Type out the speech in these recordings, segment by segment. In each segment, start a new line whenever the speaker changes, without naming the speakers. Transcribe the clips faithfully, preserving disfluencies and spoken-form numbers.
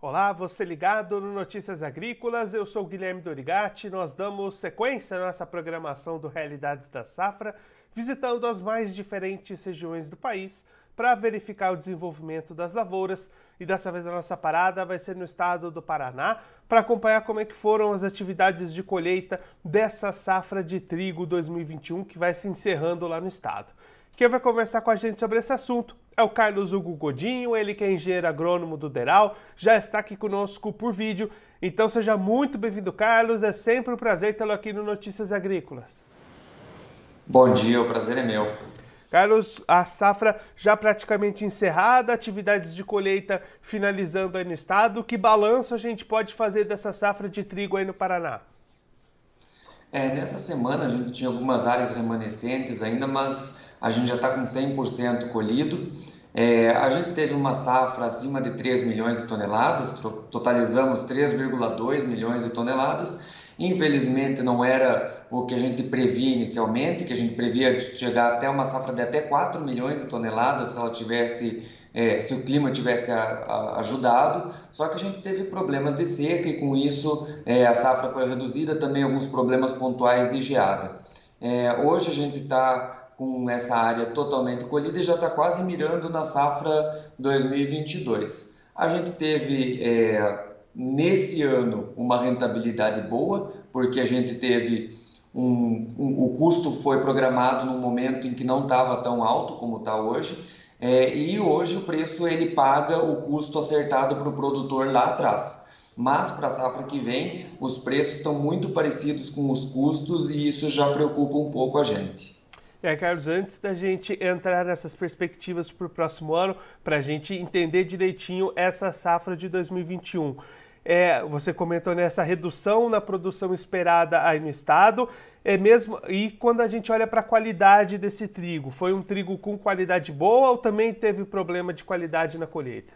Olá, você ligado no Notícias Agrícolas, eu sou o Guilherme Dorigatti. Nós damos sequência à nossa programação do Realidades da Safra, visitando as mais diferentes regiões do país para verificar o desenvolvimento das lavouras. E dessa vez a nossa parada vai ser no estado do Paraná, para acompanhar como é que foram as atividades de colheita dessa safra de trigo dois mil e vinte e um que vai se encerrando lá no estado. Quem vai conversar com a gente sobre esse assunto é o Carlos Hugo Godinho, ele que é engenheiro agrônomo do Deral, já está aqui conosco por vídeo. Então seja muito bem-vindo, Carlos, é sempre um prazer tê-lo aqui no Notícias Agrícolas.
Bom dia, o prazer é meu.
Carlos, a safra já praticamente encerrada, atividades de colheita finalizando aí no estado. Que balanço a gente pode fazer dessa safra de trigo aí no Paraná?
É, nessa semana a gente tinha algumas áreas remanescentes ainda, mas a gente já está com cem por cento colhido. É, a gente teve uma safra acima de três milhões de toneladas, totalizamos três vírgula dois milhões de toneladas. Infelizmente não era o que a gente previa inicialmente, que a gente previa chegar até uma safra de até quatro milhões de toneladas se ela tivesse, é, se o clima tivesse a, a, ajudado, só que a gente teve problemas de seca e com isso é, a safra foi reduzida, também alguns problemas pontuais de geada. É, hoje a gente está com essa área totalmente colhida e já está quase mirando na safra dois mil e vinte e dois. A gente teve é, nesse ano uma rentabilidade boa, porque a gente teve um, um, o custo foi programado num momento em que não estava tão alto como está hoje, é, e hoje o preço ele paga o custo acertado para o produtor lá atrás. Mas para a safra que vem, os preços estão muito parecidos com os custos e isso já preocupa um pouco a gente.
E aí, Carlos, antes da gente entrar nessas perspectivas para o próximo ano, para a gente entender direitinho essa safra de dois mil e vinte e um, é, você comentou nessa redução na produção esperada aí no estado, é mesmo, e quando a gente olha para a qualidade desse trigo, foi um trigo com qualidade boa ou também teve problema de qualidade na colheita?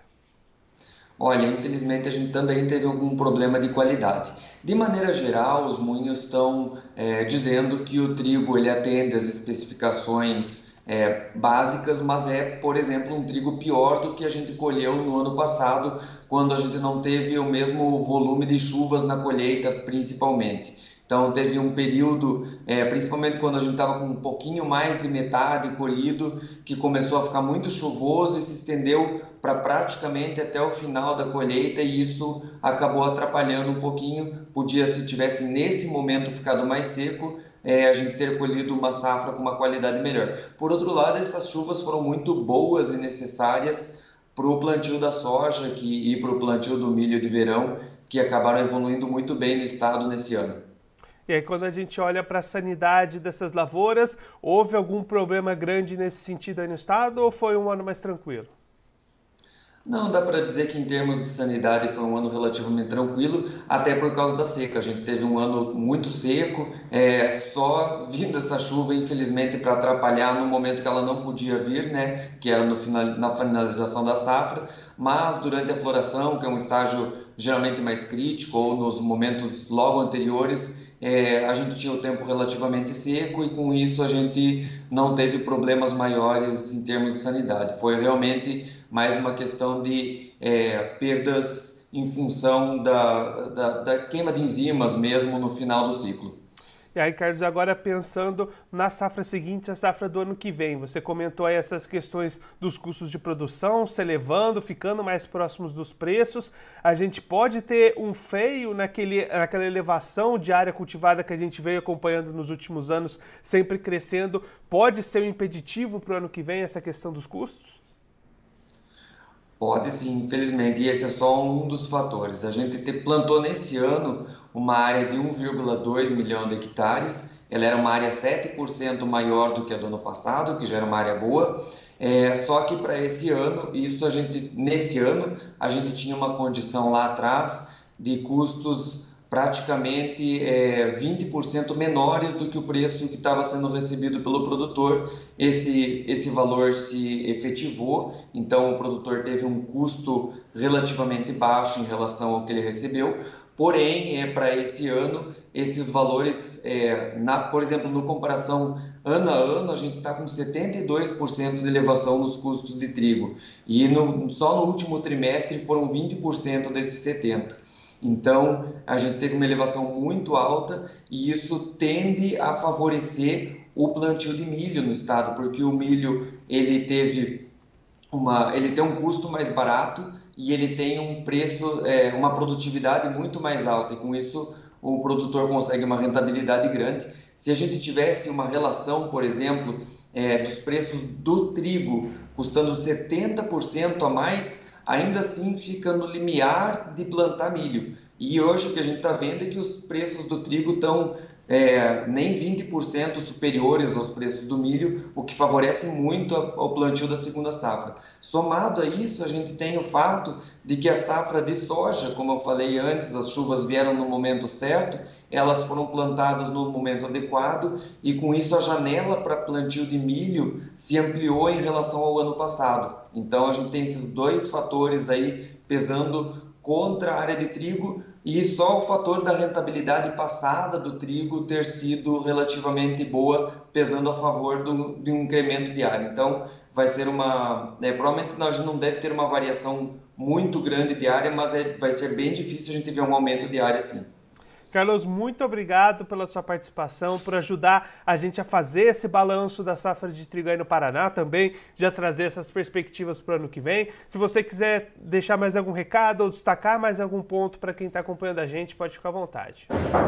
Olha, infelizmente a gente também teve algum problema de qualidade. De maneira geral, os moinhos estão é, dizendo que o trigo ele atende às especificações é, básicas, mas é, por exemplo, um trigo pior do que a gente colheu no ano passado, quando a gente não teve o mesmo volume de chuvas na colheita, principalmente. Então teve um período, é, principalmente quando a gente estava com um pouquinho mais de metade colhido, que começou a ficar muito chuvoso e se estendeu para praticamente até o final da colheita e isso acabou atrapalhando um pouquinho. Podia, se tivesse nesse momento ficado mais seco, é, a gente ter colhido uma safra com uma qualidade melhor. Por outro lado, essas chuvas foram muito boas e necessárias para o plantio da soja que, e para o plantio do milho de verão, que acabaram evoluindo muito bem no estado nesse ano.
E aí, quando a gente olha para a sanidade dessas lavouras, houve algum problema grande nesse sentido aí no estado ou foi um ano mais tranquilo?
Não, dá para dizer que em termos de sanidade foi um ano relativamente tranquilo, até por causa da seca. A gente teve um ano muito seco, é, só vindo essa chuva, infelizmente, para atrapalhar no momento que ela não podia vir, né, que era no final, na finalização da safra, mas durante a floração, que é um estágio geralmente mais crítico, ou nos momentos logo anteriores, É, a gente tinha o tempo relativamente seco e com isso a gente não teve problemas maiores em termos de sanidade. Foi realmente mais uma questão de é, perdas em função da, da, da queima de enzimas mesmo no final do ciclo.
E aí, Carlos, agora pensando na safra seguinte, a safra do ano que vem, você comentou aí essas questões dos custos de produção se elevando, ficando mais próximos dos preços. A gente pode ter um freio naquele, naquela elevação de área cultivada que a gente veio acompanhando nos últimos anos, sempre crescendo. Pode ser um impeditivo para o ano que vem essa questão dos custos?
Pode sim, infelizmente, e esse é só um dos fatores. A gente te plantou nesse ano uma área de um vírgula dois milhão de hectares, ela era uma área sete por cento maior do que a do ano passado, que já era uma área boa, é, só que para esse ano, isso a gente, nesse ano, a gente tinha uma condição lá atrás de custos praticamente é, vinte por cento menores do que o preço que estava sendo recebido pelo produtor. Esse, esse valor se efetivou, então o produtor teve um custo relativamente baixo em relação ao que ele recebeu. porém, é, para esse ano, esses valores, é, na, por exemplo, no comparação ano a ano, a gente está com setenta e dois por cento de elevação nos custos de trigo, e no, só no último trimestre foram vinte por cento desses setenta por cento. Então, a gente teve uma elevação muito alta e isso tende a favorecer o plantio de milho no estado, porque o milho ele teve uma, ele tem um custo mais barato e ele tem um preço, é, uma produtividade muito mais alta, e com isso o produtor consegue uma rentabilidade grande. Se a gente tivesse uma relação, por exemplo, é, dos preços do trigo custando setenta por cento a mais, ainda assim fica no limiar de plantar milho. E hoje o que a gente está vendo é que os preços do trigo estão é, nem vinte por cento superiores aos preços do milho, o que favorece muito ao plantio da segunda safra. Somado a isso, a gente tem o fato de que a safra de soja, como eu falei antes, as chuvas vieram no momento certo, elas foram plantadas no momento adequado e com isso a janela para plantio de milho se ampliou em relação ao ano passado. Então a gente tem esses dois fatores aí pesando contra a área de trigo, e só o fator da rentabilidade passada do trigo ter sido relativamente boa, pesando a favor do, de um incremento de área. Então vai ser uma, é, provavelmente nós não deve ter uma variação muito grande de área, mas é, vai ser bem difícil a gente ver um aumento de área sim.
Carlos, muito obrigado pela sua participação, por ajudar a gente a fazer esse balanço da safra de trigo aí no Paraná, também já trazer essas perspectivas para o ano que vem. Se você quiser deixar mais algum recado ou destacar mais algum ponto para quem está acompanhando a gente, pode ficar à vontade.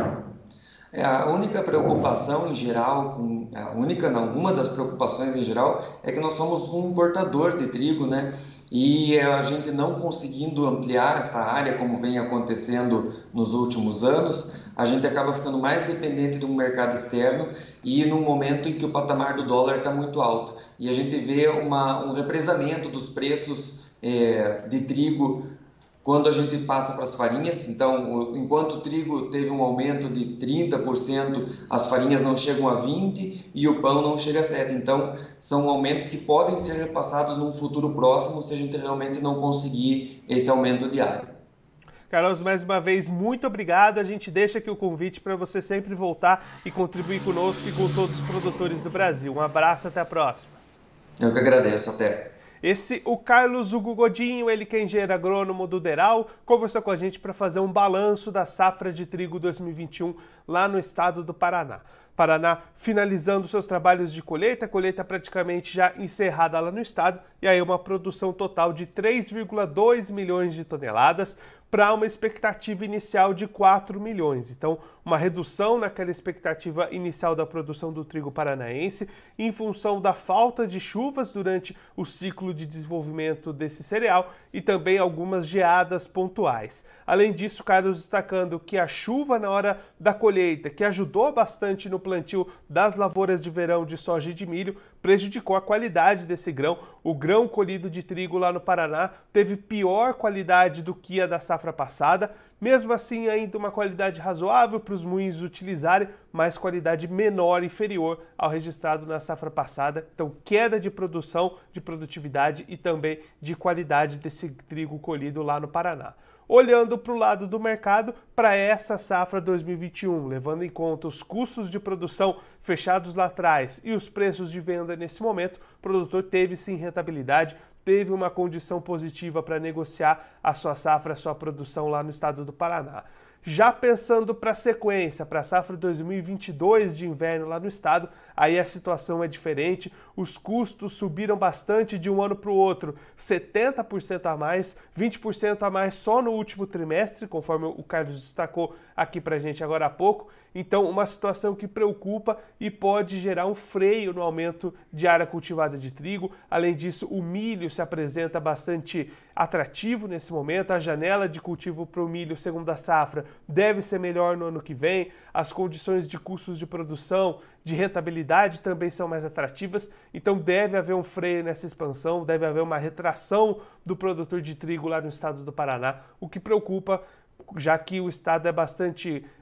É, a única preocupação em geral, a única não, uma das preocupações em geral é que nós somos um importador de trigo, né? E a gente não conseguindo ampliar essa área como vem acontecendo nos últimos anos, a gente acaba ficando mais dependente do mercado externo e num momento em que o patamar do dólar está muito alto. E a gente vê uma, um represamento dos preços é, de trigo quando a gente passa para as farinhas. Então, enquanto o trigo teve um aumento de trinta por cento, as farinhas não chegam a vinte por cento e o pão não chega a sete por cento. Então, são aumentos que podem ser repassados num futuro próximo se a gente realmente não conseguir esse aumento diário.
Carlos, mais uma vez, muito obrigado. A gente deixa aqui o convite para você sempre voltar e contribuir conosco e com todos os produtores do Brasil. Um abraço, até a próxima.
Eu que agradeço, até.
Esse, o Carlos Hugo Godinho, ele que é engenheiro agrônomo do Deral, conversou com a gente para fazer um balanço da safra de trigo dois mil e vinte e um lá no estado do Paraná. Paraná finalizando seus trabalhos de colheita, colheita praticamente já encerrada lá no estado, e aí uma produção total de três vírgula dois milhões de toneladas para uma expectativa inicial de quatro milhões. Então, uma redução naquela expectativa inicial da produção do trigo paranaense em função da falta de chuvas durante o ciclo de desenvolvimento desse cereal e também algumas geadas pontuais. Além disso, Carlos destacando que a chuva na hora da colheita, que ajudou bastante no plantio das lavouras de verão de soja e de milho, prejudicou a qualidade desse grão. O grão colhido de trigo lá no Paraná teve pior qualidade do que a da safra passada, mesmo assim ainda uma qualidade razoável para os moinhos utilizarem, mas qualidade menor, inferior ao registrado na safra passada. Então, queda de produção, de produtividade e também de qualidade desse trigo colhido lá no Paraná. Olhando para o lado do mercado, para essa safra dois mil e vinte e um, levando em conta os custos de produção fechados lá atrás e os preços de venda nesse momento, o produtor teve sim rentabilidade, teve uma condição positiva para negociar a sua safra, a sua produção lá no estado do Paraná. Já pensando para a sequência, para a safra dois mil e vinte e dois de inverno lá no estado, aí a situação é diferente, os custos subiram bastante de um ano para o outro, setenta por cento a mais, vinte por cento a mais só no último trimestre, conforme o Carlos destacou aqui para a gente agora há pouco. Então, uma situação que preocupa e pode gerar um freio no aumento de área cultivada de trigo. Além disso, o milho se apresenta bastante atrativo nesse momento. A janela de cultivo para o milho, segundo a safra, deve ser melhor no ano que vem. As condições de custos de produção, de rentabilidade também são mais atrativas. Então, deve haver um freio nessa expansão, deve haver uma retração do produtor de trigo lá no estado do Paraná, o que preocupa, já que o estado é bastante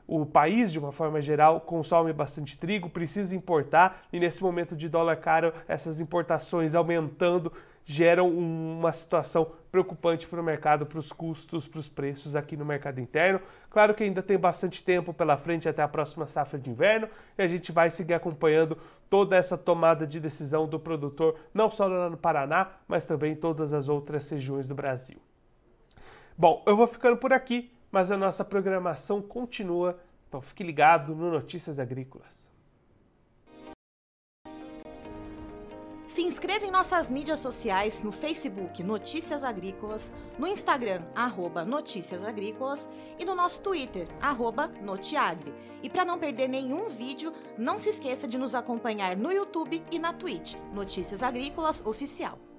O país, de uma forma geral, consome bastante trigo, precisa importar e nesse momento de dólar caro, essas importações aumentando geram uma situação preocupante para o mercado, para os custos, para os preços aqui no mercado interno. Claro que ainda tem bastante tempo pela frente até a próxima safra de inverno e a gente vai seguir acompanhando toda essa tomada de decisão do produtor, não só lá no Paraná, mas também em todas as outras regiões do Brasil. Bom, eu vou ficando por aqui, mas a nossa programação continua, então fique ligado no Notícias Agrícolas.
Se inscreva em nossas mídias sociais no Facebook Notícias Agrícolas, no Instagram arroba Notícias Agrícolas e no nosso Twitter arroba Notiagre. E para não perder nenhum vídeo, não se esqueça de nos acompanhar no YouTube e na Twitch Notícias Agrícolas Oficial.